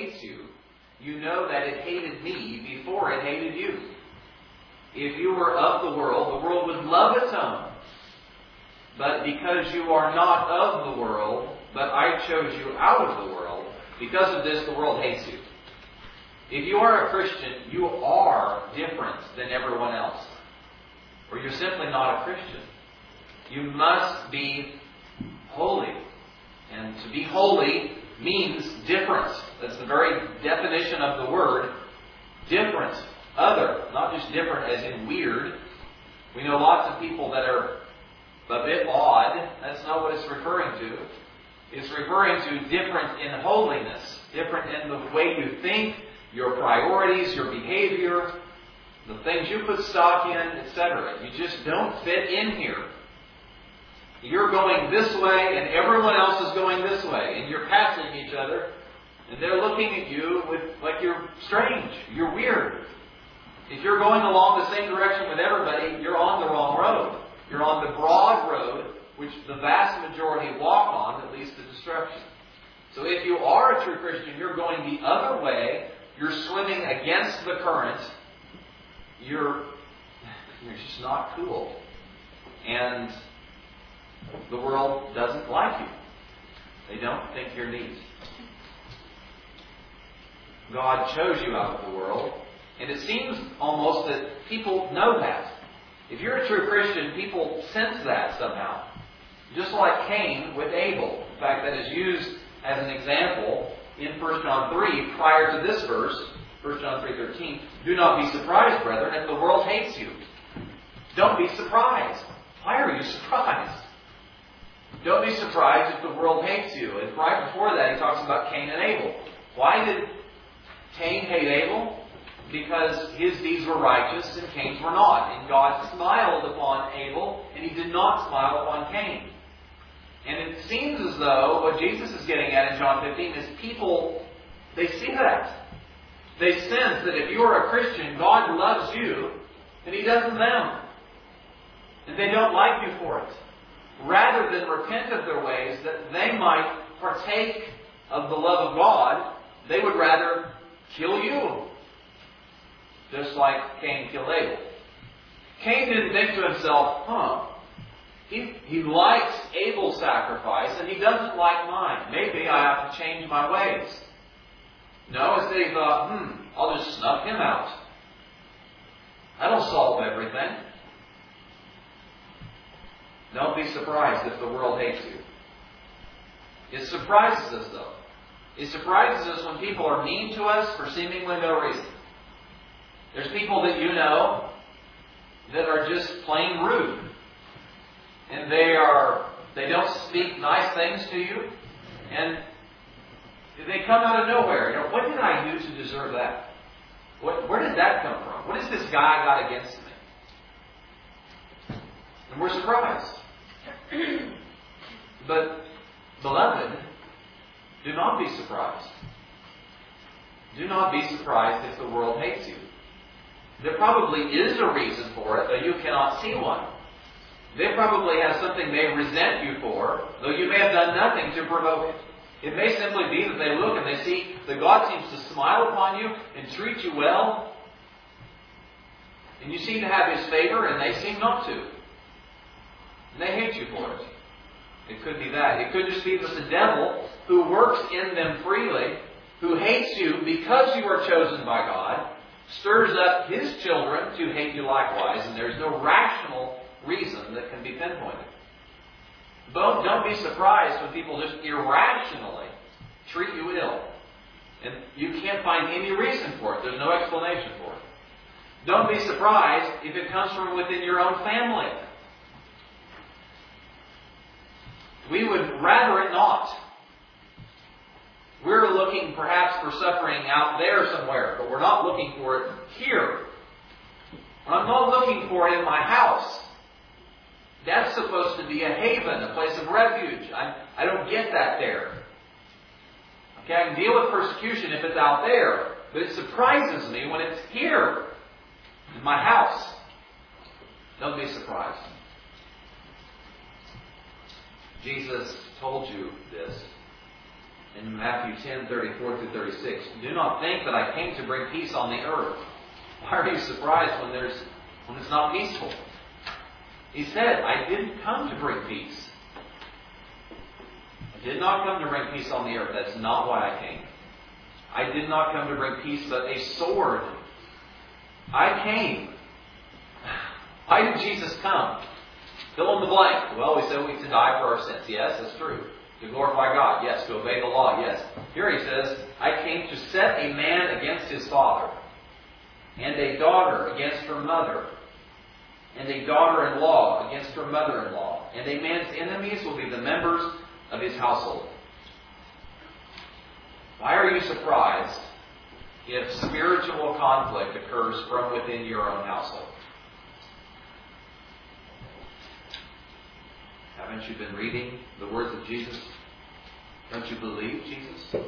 hates you, you know that it hated me before it hated you. If you were of the world would love its own. But because you are not of the world, but I chose you out of the world, because of this the world hates you. If you are a Christian, you are different than everyone else. Or you're simply not a Christian. You must be holy. And to be holy means different. That's the very definition of the word. Different. Other. Not just different as in weird. We know lots of people that are a bit odd. That's not what it's referring to. It's referring to different in holiness. Different in the way you think, your priorities, your behavior, the things you put stock in, etc. You just don't fit in here. You're going this way and everyone else is going this way. And you're passing each other. And they're looking at you like you're strange. You're weird. If you're going along the same direction with everybody, you're on the wrong road. You're on the broad road, which the vast majority walk on, that leads to destruction. So if you are a true Christian, you're going the other way. You're swimming against the current. You're just not cool. And the world doesn't like you. They don't think you're neat. God chose you out of the world. And it seems almost that people know that. If you're a true Christian, people sense that somehow. Just like Cain with Abel. In fact, that is used as an example in 1 John 3 prior to this verse. 1 John 3:13. Do not be surprised, brethren, if the world hates you. Don't be surprised. Why are you surprised? Don't be surprised if the world hates you. And right before that, he talks about Cain and Abel. Why did Cain hate Abel? Because his deeds were righteous and Cain's were not. And God smiled upon Abel, and He did not smile upon Cain. And it seems as though what Jesus is getting at in John 15 is people, they see that. They sense that if you are a Christian, God loves you, and He doesn't them. And they don't like you for it. Rather than repent of their ways, that they might partake of the love of God, they would rather kill you. Just like Cain killed Abel. Cain didn't think to himself, he likes Abel's sacrifice and he doesn't like mine. Maybe I have to change my ways. No, instead he thought, I'll just snuff him out. That'll solve everything. Don't be surprised if the world hates you. It surprises us though. It surprises us when people are mean to us for seemingly no reason. There's people that you know that are just plain rude. And they don't speak nice things to you. And they come out of nowhere. What did I do to deserve that? Where did that come from? What has this guy got against me? And we're surprised. But, beloved, do not be surprised. Do not be surprised if the world hates you. There probably is a reason for it, though you cannot see one. They probably have something they resent you for, though you may have done nothing to provoke it. It may simply be that they look and they see that God seems to smile upon you and treat you well. And you seem to have His favor and they seem not to. And they hate you for it. It could be that. It could just be that the devil, who works in them freely, who hates you because you are chosen by God, stirs up His children to hate you likewise, and there's no rational reason that can be pinpointed. Don't be surprised when people just irrationally treat you ill. And you can't find any reason for it. There's no explanation for it. Don't be surprised if it comes from within your own family. We would rather it not. We're looking perhaps for suffering out there somewhere, but we're not looking for it here. I'm not looking for it in my house. That's supposed to be a haven, a place of refuge. I don't get that there. Okay, I can deal with persecution if it's out there, but it surprises me when it's here, in my house. Don't be surprised. Jesus told you this. in Matthew 10:34 through 36, do not think that I came to bring peace on the earth. Why are you surprised when it's not peaceful? He said, I didn't come to bring peace. I did not come to bring peace on the earth. That's not why I came. I did not come to bring peace, but a sword. I came. Why did Jesus come? Fill in the blank. Well, we said we to die for our sins. Yes, that's true. To glorify God. Yes. To obey the law. Yes. Here he says, I came to set a man against his father, and a daughter against her mother, and a daughter-in-law against her mother-in-law. And a man's enemies will be the members of his household. Why are you surprised if spiritual conflict occurs from within your own household? Haven't you been reading the words of Jesus? Don't you believe Jesus?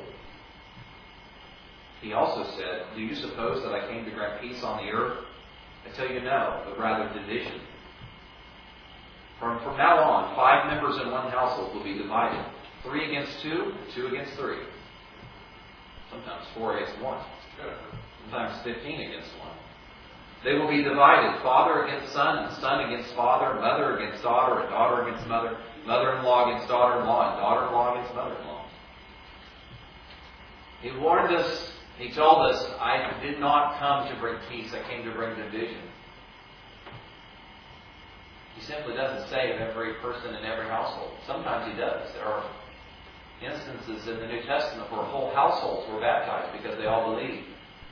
He also said, do you suppose that I came to grant peace on the earth? I tell you no, but rather division. From now on, 5 members in one household will be divided. 3 against 2, and 2 against 3. Sometimes 4 against 1. Sometimes 15 against 1. They will be divided. Father against son, and son against father, mother against daughter, and daughter against mother, mother-in-law against daughter-in-law, and daughter-in-law against mother-in-law. He warned us. He told us, I did not come to bring peace, I came to bring division. He simply doesn't save every person in every household. Sometimes he does. There are instances in the New Testament where whole households were baptized because they all believed.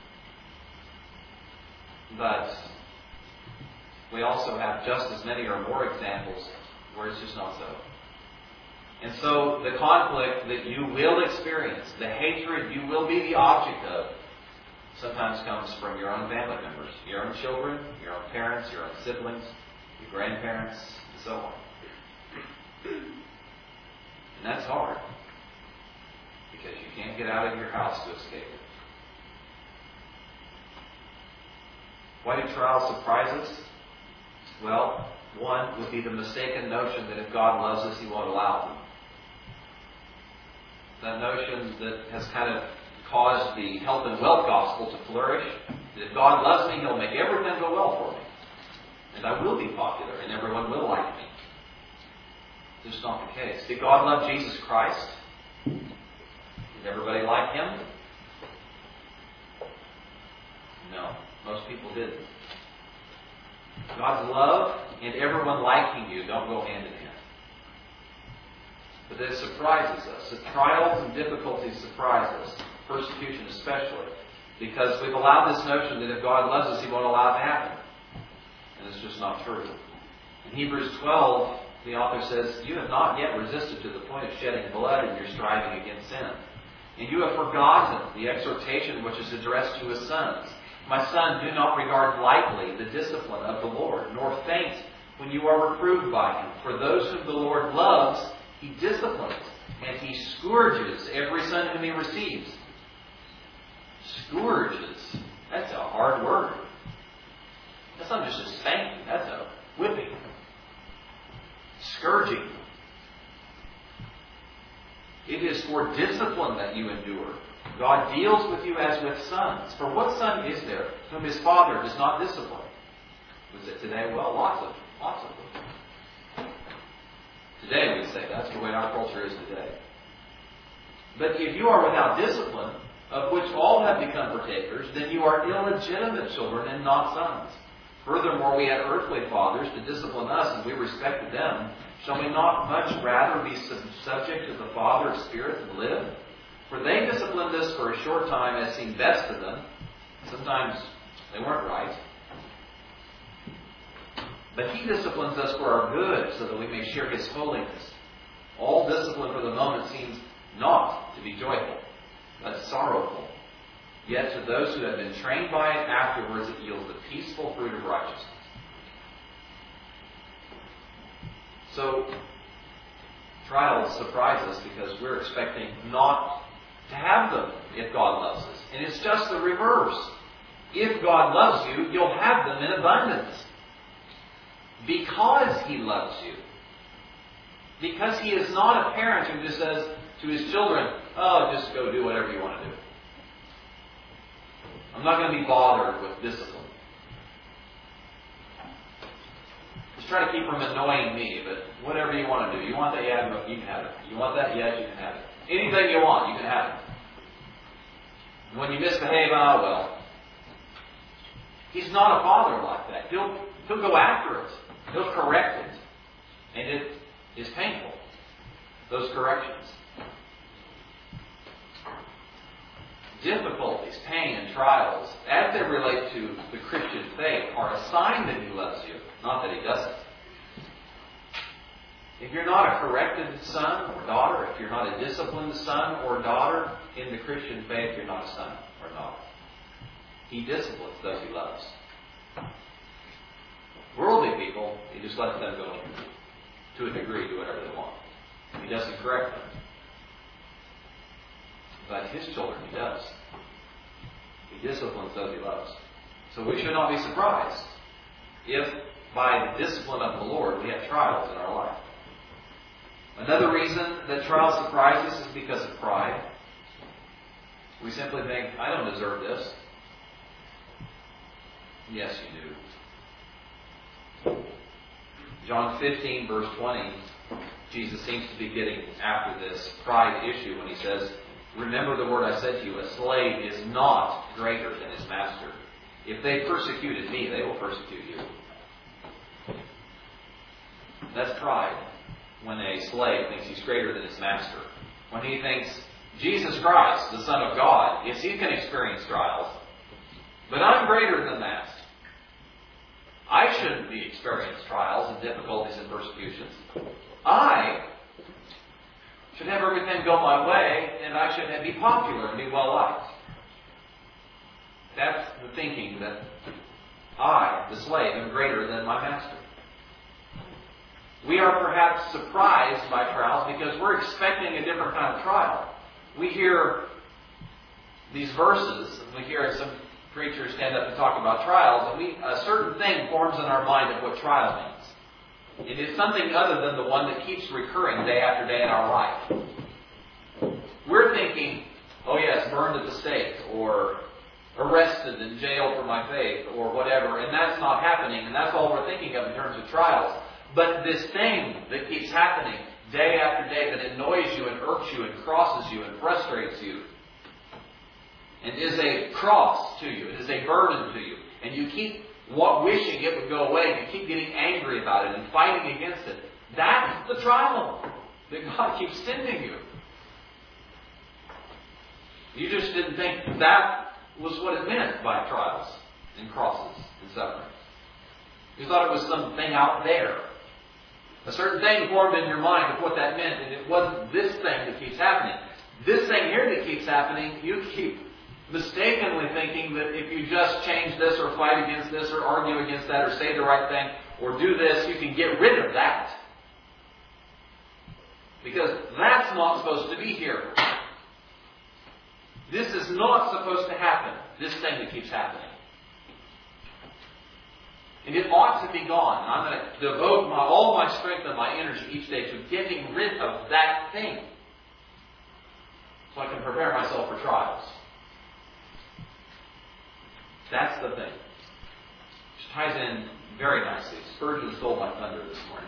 But we also have just as many or more examples where it's just not so. And so the conflict that you will experience, the hatred you will be the object of, sometimes comes from your own family members, your own children, your own parents, your own siblings, your grandparents, and so on. And that's hard, because you can't get out of your house to escape it. Why do trials surprise us? Well, one would be the mistaken notion that if God loves us, He won't allow them. That notion that has kind of caused the health and wealth gospel to flourish. That if God loves me, He'll make everything go well for me. And I will be popular, and everyone will like me. This is not the case. Did God love Jesus Christ? Did everybody like Him? No. Most people didn't. God's love and everyone liking you don't go hand in hand. But it surprises us. The trials and difficulties surprise us. Persecution especially. Because we've allowed this notion that if God loves us, He won't allow it to happen. And it's just not true. In Hebrews 12, the author says, you have not yet resisted to the point of shedding blood in your striving against sin. And you have forgotten the exhortation which is addressed to His sons. My son, do not regard lightly the discipline of the Lord, nor faint when you are reproved by Him. For those whom the Lord loves, He disciplines, and He scourges every son whom He receives. Scourges. That's a hard word. That's not just a spanking. That's a whipping. Scourging. It is for discipline that you endure. God deals with you as with sons. For what son is there whom his father does not discipline? Was it today? Well, lots of them. Today we say that's the way our culture is today. But if you are without discipline, of which all have become partakers, then you are illegitimate children and not sons. Furthermore, we had earthly fathers to discipline us, and we respected them. Shall we not much rather be subject to the Father of spirits and live? For they disciplined us for a short time as seemed best to them. Sometimes they weren't right. But He disciplines us for our good, so that we may share His holiness. All discipline for the moment seems not to be joyful, but sorrowful. Yet to those who have been trained by it, afterwards it yields the peaceful fruit of righteousness. So, trials surprise us because we're expecting not to have them if God loves us. And it's just the reverse. If God loves you, you'll have them in abundance. Because He loves you. Because He is not a parent who just says to his children, oh, just go do whatever you want to do. I'm not going to be bothered with discipline. Just try to keep from annoying me, but whatever you want to do. You want that? Yeah, you can have it. You want that? Yes, you can have it. Anything you want, you can have it. And when you misbehave, oh well. He's not a father like that. He'll go after it. He'll correct it. And it is painful. Those corrections. Difficulties, pain, and trials, as they relate to the Christian faith, are a sign that He loves you, not that He doesn't. If you're not a corrected son or daughter, if you're not a disciplined son or daughter in the Christian faith, you're not a son or daughter. He disciplines those He loves. Worldly people, He just lets them go to a degree, do whatever they want. He doesn't correct them. But His children, He does. He disciplines those He loves. So we should not be surprised if by the discipline of the Lord we have trials in our life. Another reason that trials surprise us is because of pride. We simply think, I don't deserve this. Yes, you do. John 15, verse 20, Jesus seems to be getting after this pride issue when He says, remember the word I said to you, a slave is not greater than his master. If they persecuted me, they will persecute you. That's pride. When a slave thinks he's greater than his master. When he thinks, Jesus Christ, the Son of God, yes, He can experience trials, but I'm greater than that. I shouldn't be experiencing trials and difficulties and persecutions. I should have everything go my way, and I should be popular and be well liked. That's the thinking that I, the slave, am greater than my master. We are perhaps surprised by trials because we're expecting a different kind of trial. We hear these verses, and we hear some preachers stand up and talk about trials, and a certain thing forms in our mind of what trial means. It is something other than the one that keeps recurring day after day in our life. We're thinking, oh yes, burned at the stake, or arrested and jailed for my faith, or whatever, and that's not happening, and that's all we're thinking of in terms of trials. But this thing that keeps happening day after day that annoys you and irks you and crosses you and frustrates you and is a cross to you, it is a burden to you, and you keep wishing it would go away, and you keep getting angry about it and fighting against it, that's the trial that God keeps sending you. You just didn't think that was what it meant by trials and crosses and suffering. You thought it was something out there. A certain thing formed in your mind of what that meant, and it wasn't this thing that keeps happening. This thing here that keeps happening, you keep mistakenly thinking that if you just change this or fight against this or argue against that or say the right thing or do this, you can get rid of that. Because that's not supposed to be here. This is not supposed to happen, this thing that keeps happening. And it ought to be gone. I'm going to devote all my strength and my energy each day to getting rid of that thing, so I can prepare myself for trials. That's the thing. Which ties in very nicely. Spurgeon stole my thunder this morning.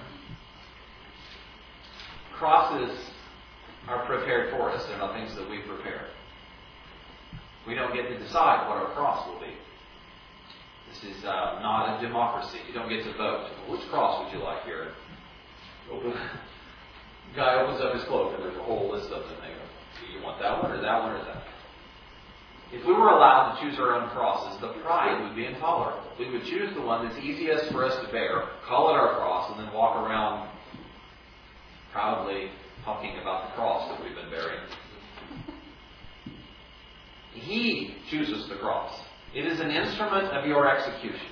Crosses are prepared for us. They're not things that we prepare. We don't get to decide what our cross will be. This is not a democracy. You don't get to vote. Which cross would you like here? The guy opens up his cloak and there's a whole list of them. They go, do you want that one or that one or that? If we were allowed to choose our own crosses, the pride would be intolerable. We would choose the one that's easiest for us to bear, call it our cross, and then walk around proudly talking about the cross that we've been bearing. He chooses the cross. It is an instrument of your execution.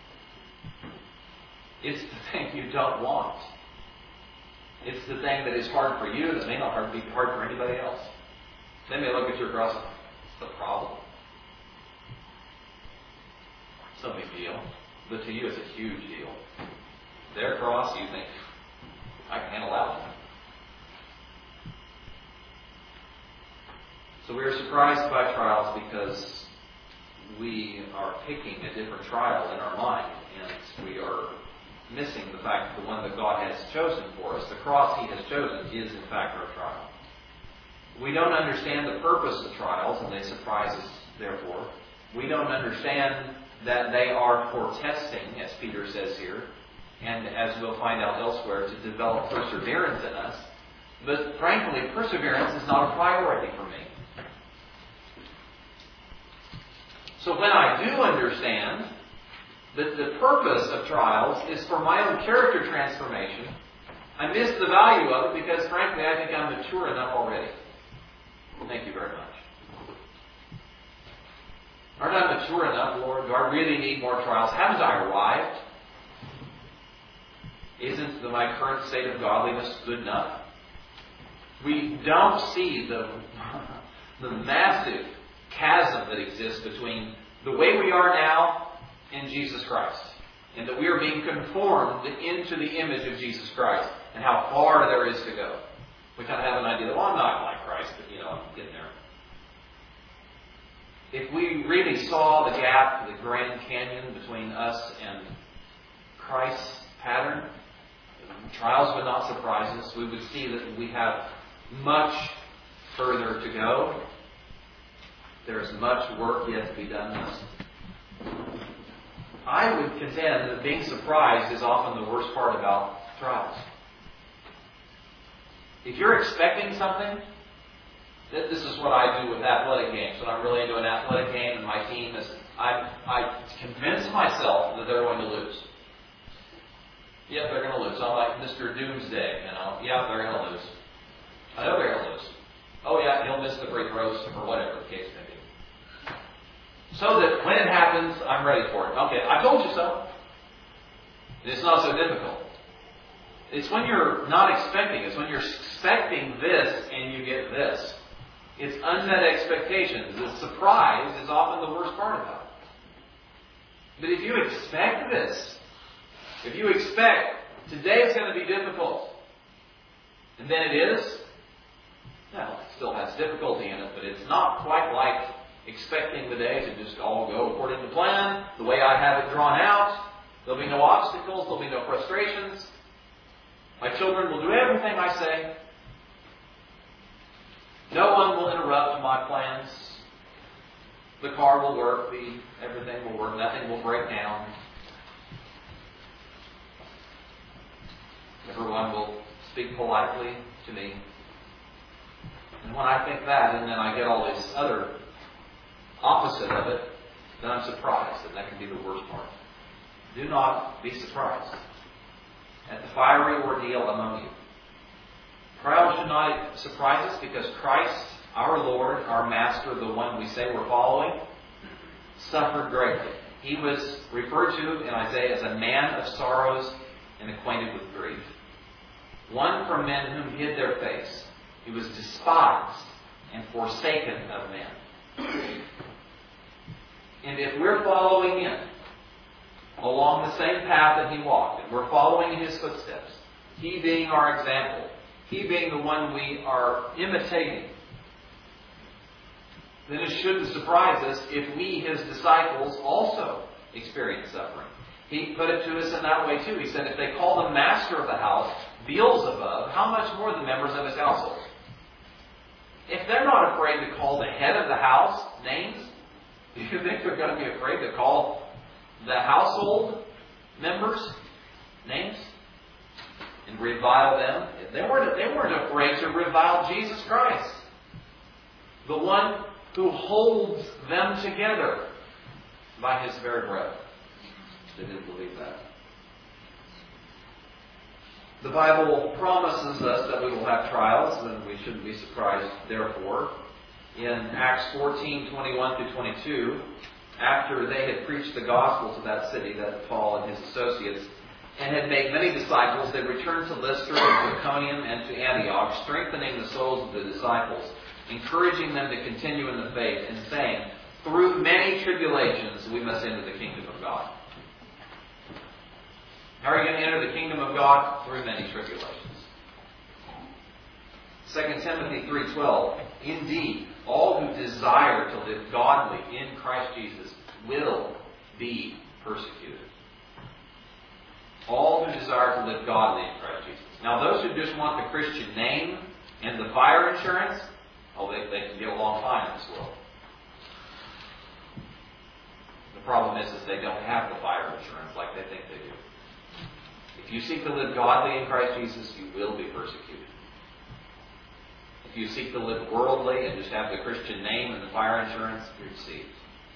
It's the thing you don't want. It's the thing that is hard for you that may not be hard for anybody else. They may look at your cross and what's the problem? It's no big deal. But to you it's a huge deal. Their cross, you think, I can handle that one. So we are surprised by trials because we are picking a different trial in our mind, and we are missing the fact that the one that God has chosen for us, the cross He has chosen, is in fact our trial. We don't understand the purpose of trials, and they surprise us, therefore. We don't understand that they are for testing, as Peter says here, and as we'll find out elsewhere, to develop perseverance in us. But frankly, perseverance is not a priority for me. So when I do understand that the purpose of trials is for my own character transformation, I miss the value of it because, frankly, I think I'm mature enough already. Thank you very much. Aren't I mature enough, Lord? Do I really need more trials? Haven't I arrived? Isn't my current state of godliness good enough? We don't see the massive chasm that exists between the way we are now and Jesus Christ, and that we are being conformed into the image of Jesus Christ, and how far there is to go. We kind of have an idea that, well, I'm not like Christ, but I'm getting there. If we really saw the gap, the Grand Canyon between us and Christ's pattern, trials would not surprise us. We would see that we have much further to go. There is much work yet to be done in us. I would contend that being surprised is often the worst part about trials. If you're expecting something, this is what I do with athletic games. When I'm really into an athletic game and my team is, I convince myself that they're going to lose. Yep, they're going to lose. I'm like Mr. Doomsday, Yeah, they're going to lose. I know they're going to lose. Oh yeah, he'll miss the free throws or whatever the case may be. So that when it happens, I'm ready for it. Okay, I told you so. And it's not so difficult. It's when you're not expecting. It's when you're expecting this and you get this. It's unmet expectations. The surprise is often the worst part about it. But if you expect this, if you expect today is going to be difficult, and then it is, well, it still has difficulty in it, but it's not quite like expecting the day to just all go according to plan, the way I have it drawn out. There'll be no obstacles, there'll be no frustrations. My children will do everything I say. No one will interrupt my plans. The car will work, everything will work, nothing will break down. Everyone will speak politely to me. And when I think that, and then I get all this other opposite of it, then I'm surprised, and that can be the worst part. Do not be surprised at the fiery ordeal among you. Trials should not surprise us because Christ, our Lord, our Master, the one we say we're following, suffered greatly. He was referred to in Isaiah as a man of sorrows and acquainted with grief. One from men whom hid their face. He was despised and forsaken of men. And if we're following Him along the same path that He walked, and we're following in His footsteps, He being our example, He being the one we are imitating, then it shouldn't surprise us if we, His disciples, also experience suffering. He put it to us in that way too. He said, if they call the master of the house Beelzebub, how much more the members of his household? If they're not afraid to call the head of the house names, do you think they're going to be afraid to call the household members names and revile them? They weren't afraid to revile Jesus Christ, the one who holds them together by His very breath. They didn't believe that. The Bible promises us that we will have trials, and we shouldn't be surprised, therefore. In Acts 14:21-22, after they had preached the gospel to that city, that Paul and his associates, and had made many disciples, they returned to Lystra and Iconium and to Antioch, strengthening the souls of the disciples, encouraging them to continue in the faith, and saying, through many tribulations we must enter the kingdom of God. How are you going to enter the kingdom of God? Through many tribulations. 2 Timothy 3:12. Indeed, all who desire to live godly in Christ Jesus will be persecuted. All who desire to live godly in Christ Jesus. Now, those who just want the Christian name and the fire insurance, they can get along fine in this world. The problem is they don't have the fire insurance like they think they do. If you seek to live godly in Christ Jesus, you will be persecuted. If you seek to live worldly and just have the Christian name and the fire insurance, you're deceived.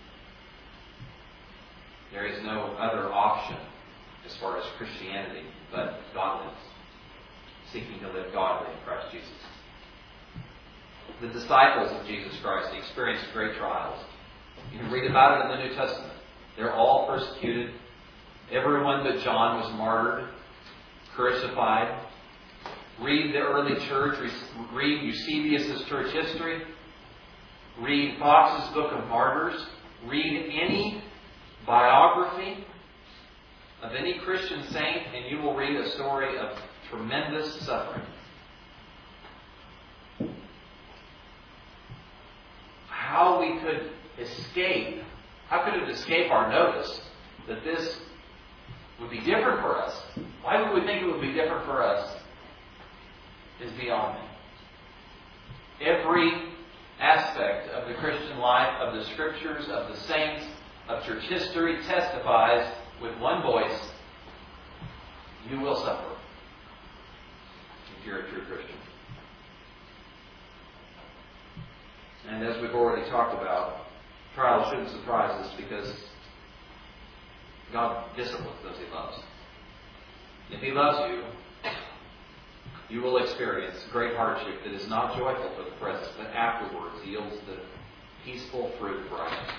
There is no other option as far as Christianity but godliness. Seeking to live godly in Christ Jesus. The disciples of Jesus Christ experienced great trials. You can read about it in the New Testament. They're all persecuted. Everyone but John was martyred, crucified. Read the early church. Read Eusebius' church history. Read Fox's Book of Martyrs. Read any biography of any Christian saint, and you will read a story of tremendous suffering. How we could escape, how could it escape our notice that this would be different for us? Why would we think it would be different for us is beyond me. Every aspect of the Christian life, of the Scriptures, of the saints, of church history testifies with one voice, you will suffer if you're a true Christian. And as we've already talked about, trials shouldn't surprise us because God disciplines those He loves. If He loves you, you will experience great hardship that is not joyful for the present, but afterwards yields the peaceful fruit of righteousness.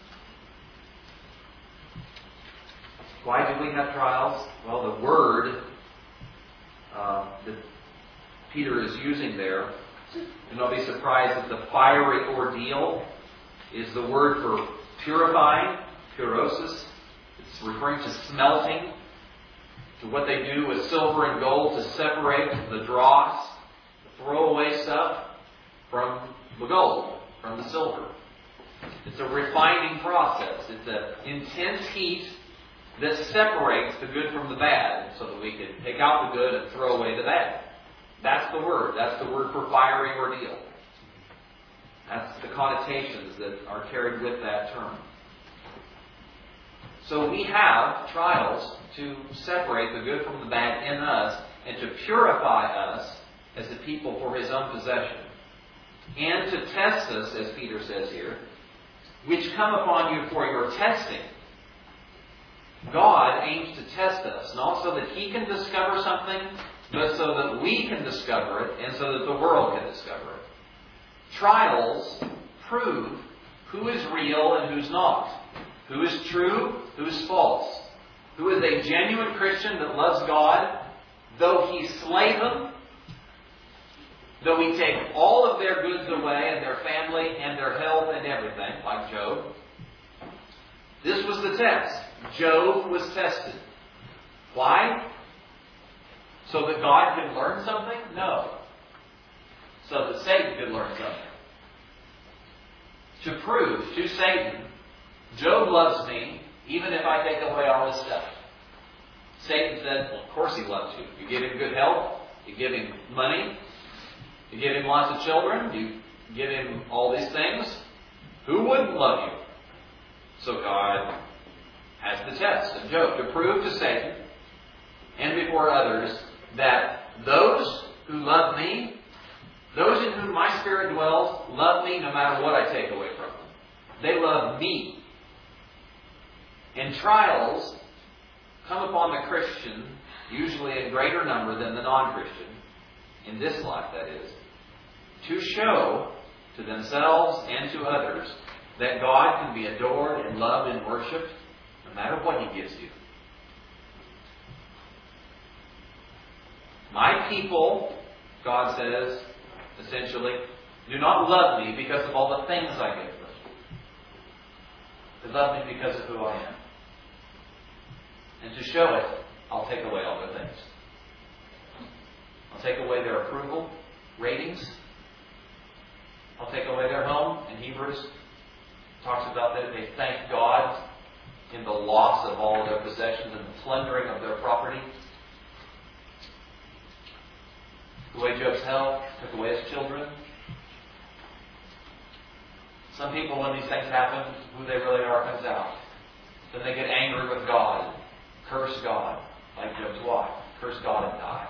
Why do we have trials? Well, the word that Peter is using there, and don't be surprised that the fiery ordeal is the word for purifying, pyrosis. It's referring to smelting, to what they do with silver and gold to separate the dross, the throwaway stuff, from the gold, from the silver. It's a refining process. It's an intense heat that separates the good from the bad so that we can take out the good and throw away the bad. That's the word. That's the word for fiery ordeal. That's the connotations that are carried with that term. So we have trials to separate the good from the bad in us and to purify us as the people for His own possession. And to test us, as Peter says here, which come upon you for your testing. God aims to test us, not so that He can discover something, but so that we can discover it and so that the world can discover it. Trials prove who is real and who's not. Who is true, who is false. Who is a genuine Christian that loves God, though He slay them, though He take all of their goods away and their family and their health and everything, like Job. This was the test. Job was tested. Why? So that God could learn something? No. So that Satan could learn something. To prove to Satan, Job loves me, even if I take away all his stuff. Satan said, well, of course he loves you. You give him good health. You give him money. You give him lots of children. You give him all these things. Who wouldn't love you? So God has the test of Job to prove to Satan and before others that those who love me, those in whom my Spirit dwells, love me no matter what I take away from them. They love me. And trials come upon the Christian, usually in greater number than the non-Christian, in this life that is, to show to themselves and to others that God can be adored and loved and worshipped no matter what He gives you. My people, God says, essentially, do not love me because of all the things I give them. They love me because of who I am. And to show it, I'll take away all their things. I'll take away their approval, ratings. I'll take away their home. In Hebrews, it talks about that they thank God in the loss of all of their possessions and the plundering of their property. Took away Job's health, took away his children. Some people, when these things happen, who they really are comes out. Then they get angry with God, curse God, like Job's wife. Curse God and die.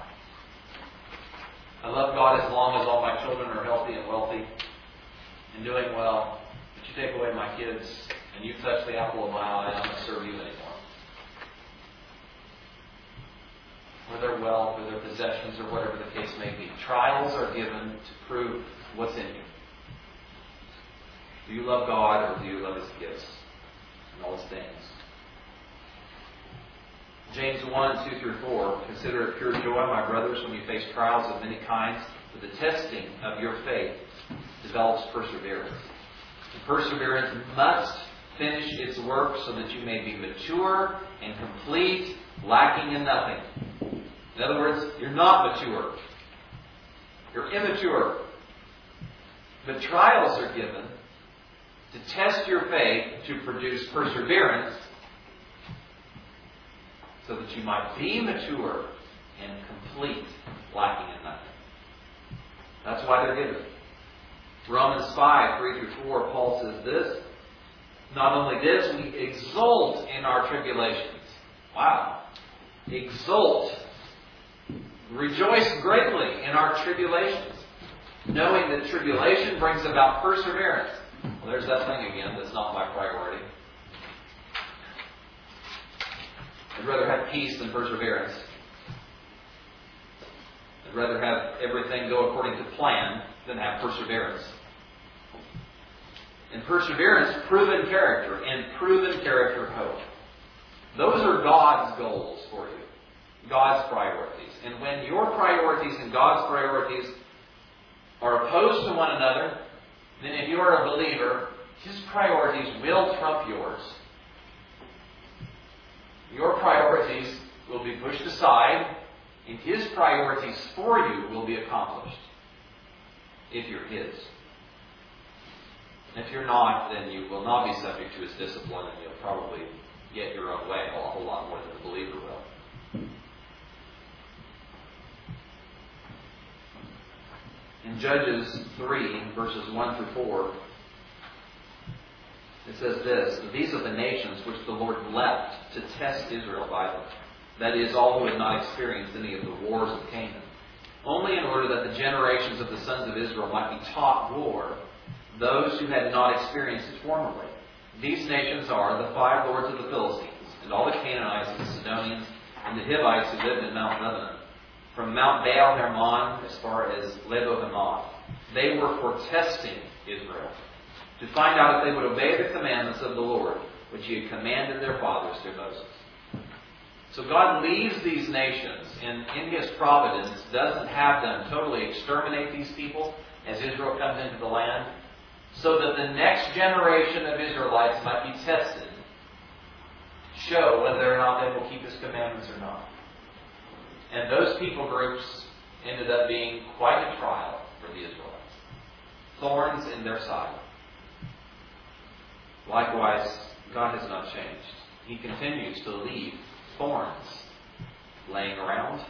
I love God as long as all my children are healthy and wealthy and doing well. But you take away my kids and you touch the apple of my eye, I'm not going to serve you anymore. Or their wealth, or their possessions, or whatever the case may be. Trials are given to prove what's in you. Do you love God, or do you love His gifts and all His things? James 1, 2 through 4. Consider it pure joy, my brothers, when you face trials of many kinds, for the testing of your faith develops perseverance. And perseverance must finish its work so that you may be mature and complete, lacking in nothing. In other words, you're not mature. You're immature. But trials are given to test your faith, to produce perseverance, so that you might be mature and complete, lacking in nothing. That's why they're given. Romans 5, 3 through 4, Paul says this. Not only this, we exult in our tribulations. Wow. Exult. Rejoice greatly in our tribulations, knowing that tribulation brings about perseverance. Well, there's that thing again that's not my priority. I'd rather have peace than perseverance. I'd rather have everything go according to plan than have perseverance. And perseverance, proven character, and proven character, hope. Those are God's goals for you. God's priorities. And when your priorities and God's priorities are opposed to one another, then if you are a believer, His priorities will trump yours. Your priorities will be pushed aside, and His priorities for you will be accomplished if you're His. If you're not, then you will not be subject to His discipline, and you'll probably get your own way a whole lot more than the believer will. In Judges 3, verses 1 through 4, it says this, these are the nations which the Lord left to test Israel by them. That is, all who had not experienced any of the wars of Canaan. Only in order that the generations of the sons of Israel might be taught war, those who had not experienced it formerly. These nations are the 5 lords of the Philistines, and all the Canaanites and the Sidonians, and the Hivites who lived in Mount Lebanon. From Mount Baal Hermon as far as Lebo Hamath. They were for testing Israel, to find out if they would obey the commandments of the Lord, which He had commanded their fathers through Moses. So God leaves these nations, and in His providence doesn't have them totally exterminate these people as Israel comes into the land, so that the next generation of Israelites might be tested, show whether or not they will keep His commandments or not. And those people groups ended up being quite a trial for the Israelites. Thorns in their side. Likewise, God has not changed. He continues to leave thorns laying around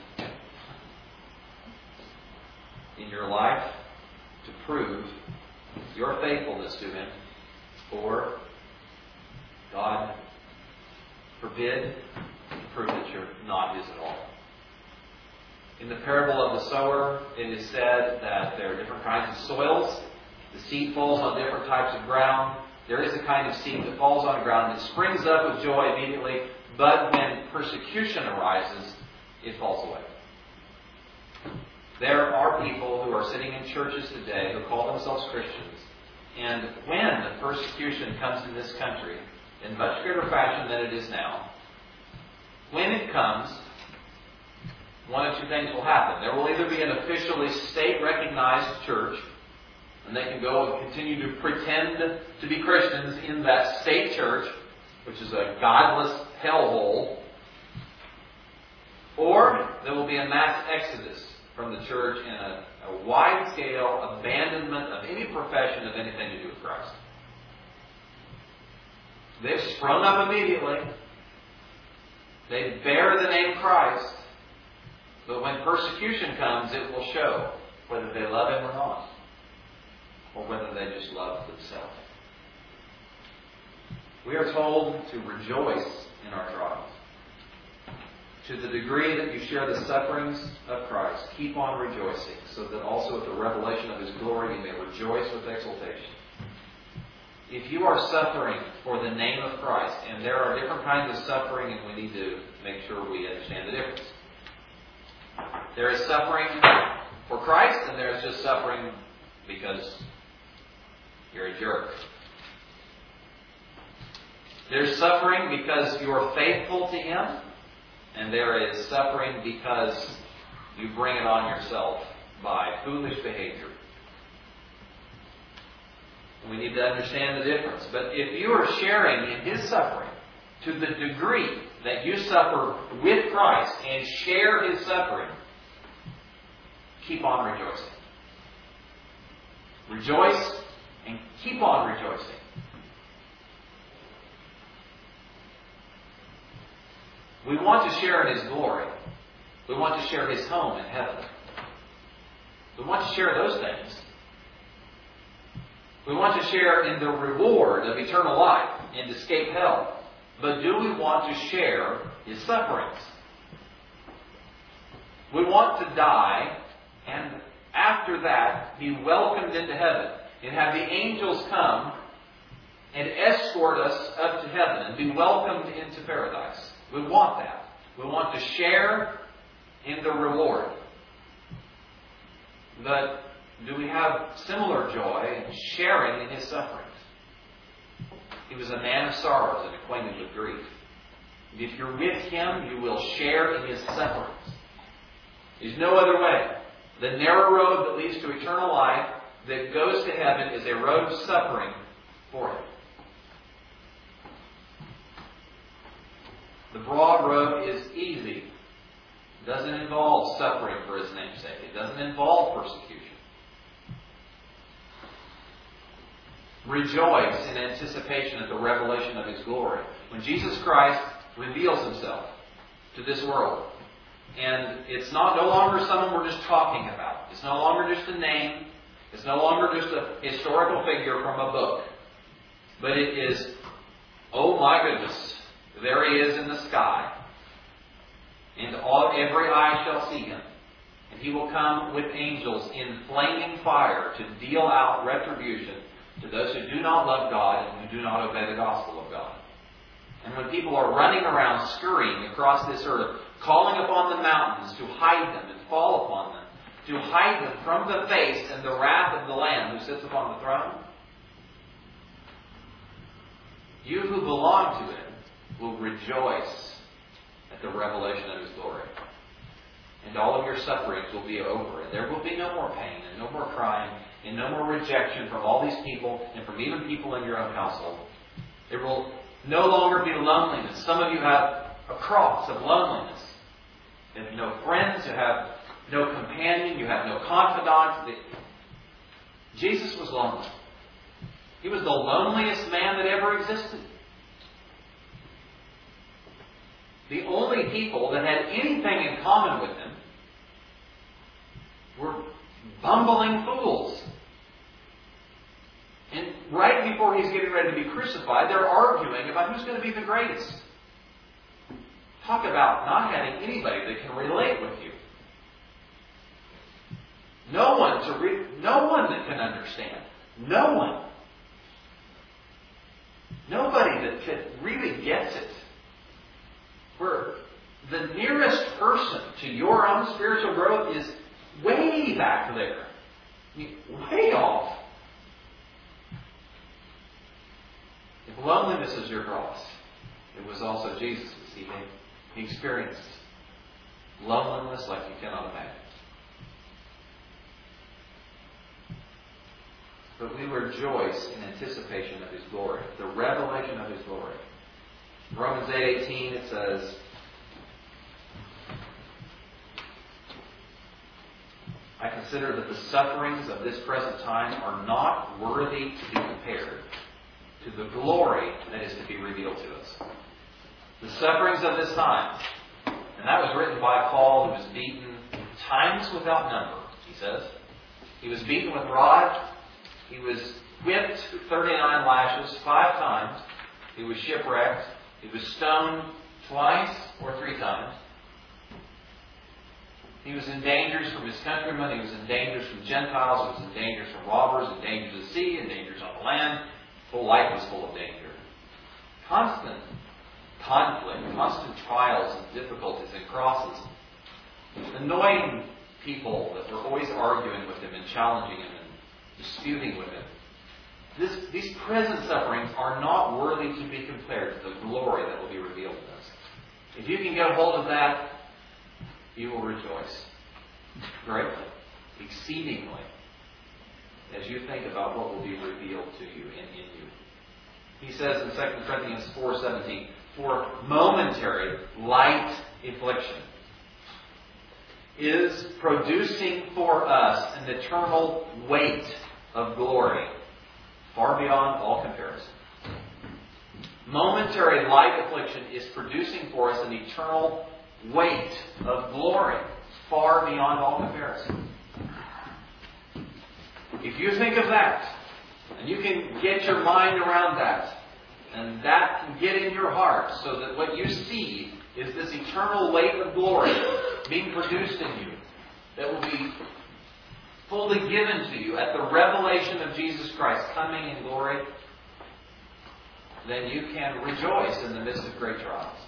in your life to prove your faithfulness to Him, or, God forbid, to prove that you're not His at all. In the parable of the sower, it is said that there are different kinds of soils. The seed falls on different types of ground. There is a kind of seed that falls on the ground and it springs up with joy immediately, but when persecution arises, it falls away. There are people who are sitting in churches today who call themselves Christians, and when the persecution comes to this country, in much greater fashion than it is now, when it comes, one of two things will happen. There will either be an officially state-recognized church, and they can go and continue to pretend to be Christians in that state church, which is a godless hellhole, or there will be a mass exodus from the church and a wide-scale abandonment of any profession of anything to do with Christ. They've sprung up immediately. They bear the name Christ. But when persecution comes, it will show whether they love Him or not, or whether they just love themselves. We are told to rejoice in our trials. To the degree that you share the sufferings of Christ, keep on rejoicing, so that also at the revelation of His glory you may rejoice with exultation. If you are suffering for the name of Christ, and there are different kinds of suffering, and we need to make sure we understand the difference. There is suffering for Christ, and there is just suffering because you're a jerk. There's suffering because you're faithful to Him, and there is suffering because you bring it on yourself by foolish behavior. We need to understand the difference. But if you are sharing in His suffering to the degree that you suffer with Christ and share His suffering, keep on rejoicing. Rejoice and keep on rejoicing. We want to share in His glory. We want to share His home in heaven. We want to share those things. We want to share in the reward of eternal life and escape hell. But do we want to share His sufferings? We want to die and after that be welcomed into heaven and have the angels come and escort us up to heaven and be welcomed into paradise. We want that. We want to share in the reward. But do we have similar joy in sharing in His sufferings? He was a man of sorrows and acquainted with grief. If you're with Him, you will share in His sufferings. There's no other way. The narrow road that leads to eternal life, that goes to heaven, is a road of suffering for Him. The broad road is easy. It doesn't involve suffering for His name's sake. It doesn't involve persecution. Rejoice in anticipation of the revelation of His glory. When Jesus Christ reveals Himself to this world, and it's no longer someone we're just talking about. It's no longer just a name. It's no longer just a historical figure from a book. But it is, oh my goodness, there He is in the sky. And every eye shall see Him. And He will come with angels in flaming fire to deal out retribution to those who do not love God and who do not obey the gospel of God. And when people are running around scurrying across this earth, calling upon the mountains to hide them and fall upon them, to hide them from the face and the wrath of the Lamb who sits upon the throne, you who belong to Him will rejoice at the revelation of His glory. And all of your sufferings will be over. And there will be no more pain and no more crying and no more rejection from all these people and from even people in your own household. There will no longer be loneliness. Some of you have a cross of loneliness. You have no friends. You have no companion. You have no confidant. Jesus was lonely. He was the loneliest man that ever existed. The only people that had anything in common with Him were bumbling fools. And right before He's getting ready to be crucified, they're arguing about who's going to be the greatest. Talk about not having anybody that can relate with you. No one that can understand. No one. Nobody that really gets it. Where the nearest person to your own spiritual growth is way back there. I mean, way off. If loneliness is your cross, it was also Jesus'. He experienced loneliness like you cannot imagine. But we rejoice in anticipation of His glory, the revelation of His glory. In Romans 8:18 it says, consider that the sufferings of this present time are not worthy to be compared to the glory that is to be revealed to us. The sufferings of this time, and that was written by Paul, who was beaten times without number, he says. He was beaten with rod. He was whipped 39 lashes 5 times. He was shipwrecked. He was stoned twice or 3 times. He was in dangers from his countrymen. He was in dangers from Gentiles. He was in dangers from robbers, in dangers at sea, in dangers on the land. His whole life was full of danger. Constant conflict, constant trials and difficulties and crosses. Annoying people that were always arguing with him and challenging him and disputing with him. These present sufferings are not worthy to be compared to the glory that will be revealed to us. If you can get a hold of that, you will rejoice greatly, exceedingly, as you think about what will be revealed to you and in you. He says in 2 Corinthians 4:17, for momentary light affliction is producing for us an eternal weight of glory, far beyond all comparison. Momentary light affliction is producing for us an eternal weight of glory, far beyond all comparison. If you think of that, and you can get your mind around that, and that can get in your heart, so that what you see is this eternal weight of glory being produced in you, that will be fully given to you at the revelation of Jesus Christ coming in glory, then you can rejoice in the midst of great trials.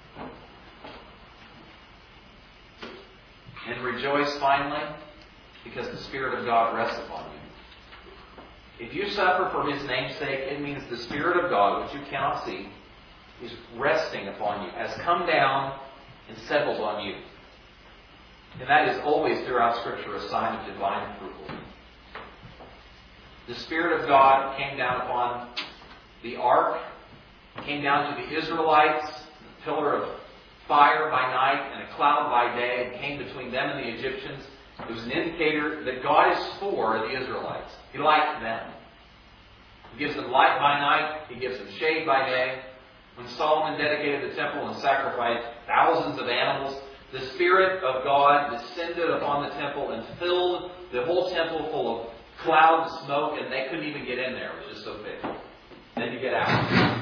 And rejoice finally because the Spirit of God rests upon you. If you suffer for His name's sake, it means the Spirit of God, which you cannot see, is resting upon you, has come down and settled on you. And that is always throughout Scripture a sign of divine approval. The Spirit of God came down upon the ark, came down to the Israelites, a pillar of fire by night and a cloud by day, and came between them and the Egyptians. It was an indicator that God is for the Israelites. He liked them. He gives them light by night. He gives them shade by day. When Solomon dedicated the temple and sacrificed thousands of animals, the Spirit of God descended upon the temple and filled the whole temple full of cloud and smoke, and they couldn't even get in there. It was just so big. Then you get out.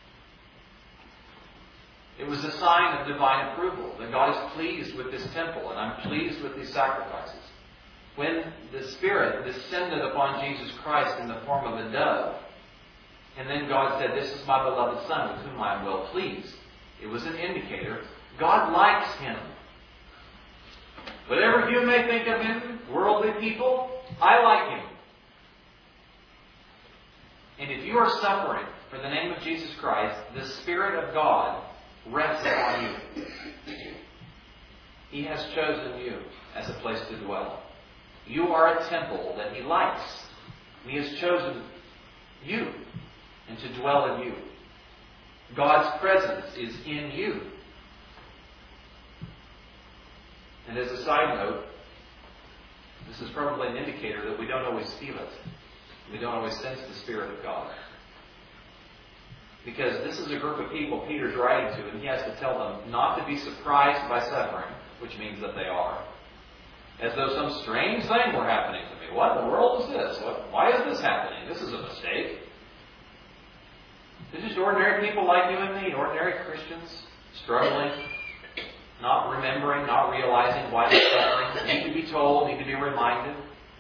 It was a sign of divine approval, that God is pleased with this temple, and I'm pleased with these sacrifices. When the Spirit descended upon Jesus Christ in the form of a dove, and then God said, this is my beloved Son, with whom I am well pleased, it was an indicator God likes Him. Whatever you may think of Him, worldly people, I like Him. And if you are suffering for the name of Jesus Christ, the Spirit of God rests upon you. He has chosen you as a place to dwell. You are a temple that He likes. He has chosen you and to dwell in you. God's presence is in you. And as a side note, this is probably an indicator that we don't always feel it. We don't always sense the Spirit of God. Because this is a group of people Peter's writing to, and he has to tell them not to be surprised by suffering, which means that they are. As though some strange thing were happening to me. What in the world is this? Why is this happening? This is a mistake. They're just ordinary people like you and me, ordinary Christians, struggling, not remembering, not realizing why they're suffering, need to be told, need to be reminded.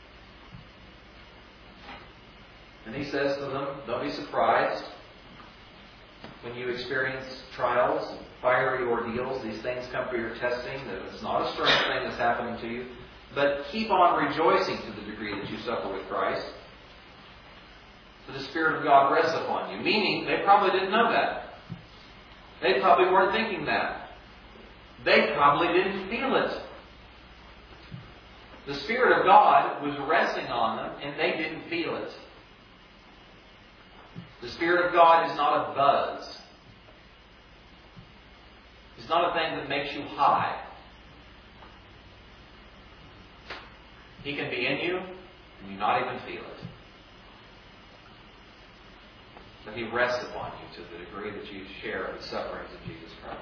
And he says to them, don't be surprised when you experience trials and fiery ordeals. These things come for your testing. That it's not a strange thing that's happening to you. But keep on rejoicing to the degree that you suffer with Christ. For the Spirit of God rests upon you. Meaning, they probably didn't know that. They probably weren't thinking that. They probably didn't feel it. The Spirit of God was resting on them, and they didn't feel it. The Spirit of God is not a buzz. It's not a thing that makes you high. He can be in you and you not even feel it. But He rests upon you to the degree that you share the sufferings of Jesus Christ.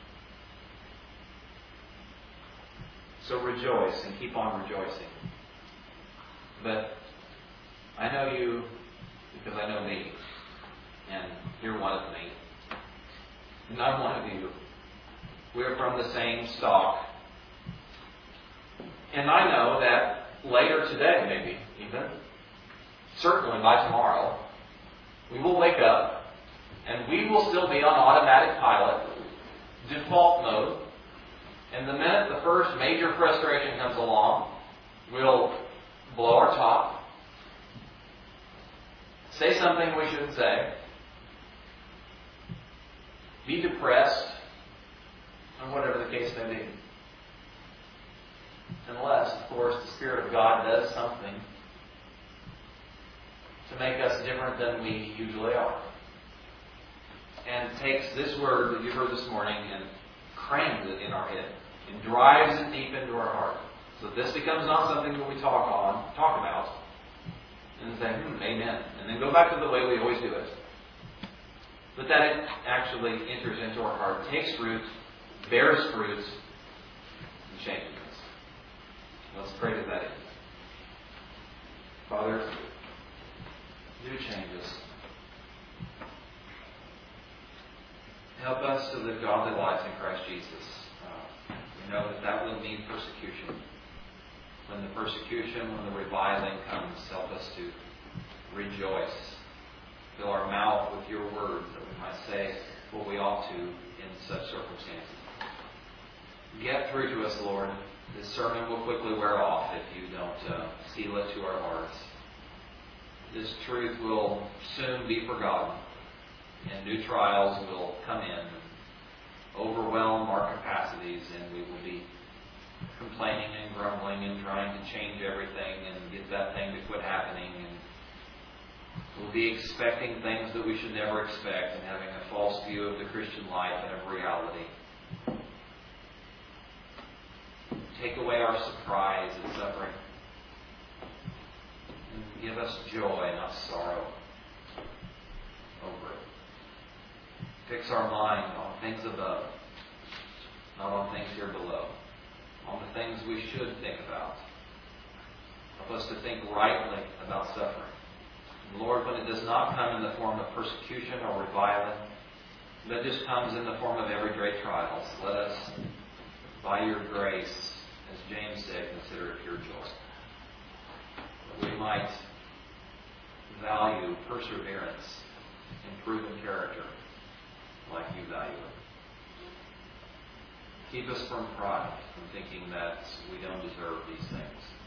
So rejoice and keep on rejoicing. But I know you because I know me. And you're one of me. And I'm one of you. We're from the same stock. And I know that later today, maybe even, certainly by tomorrow, we will wake up and we will still be on automatic pilot, default mode. And the minute the first major frustration comes along, we'll blow our top, say something we shouldn't say, be depressed, or whatever the case may be. Unless, of course, the Spirit of God does something to make us different than we usually are. And takes this word that you heard this morning and crams it in our head and drives it deep into our heart. So this becomes not something that we talk about, and say, amen, and then go back to the way we always do it. But that it actually enters into our heart, takes root, bears fruit, and changes us. Let's pray to that end. Father, do change us. Help us to live godly lives in Christ Jesus. We know that will mean persecution. When the persecution, when the reviling comes, help us to rejoice. Fill our mouth with your word that we might say what we ought to in such circumstances. Get through to us, Lord. This sermon will quickly wear off if you don't seal it to our hearts. This truth will soon be forgotten, and new trials will come in and overwhelm our capacities, and we will be complaining and grumbling and trying to change everything and get that thing to quit happening, and we'll be expecting things that we should never expect and having a false view of the Christian life and of reality. Take away our surprise and suffering. And give us joy, not sorrow, over it. Fix our mind on things above, not on things here below. On the things we should think about. Help us to think rightly about suffering. And Lord, when it does not come in the form of persecution or reviling, but just comes in the form of every great trials, let us, by your grace, as James said, consider it pure joy. That we might value perseverance and proven character like you value it. Keep us from pride, from thinking that we don't deserve these things.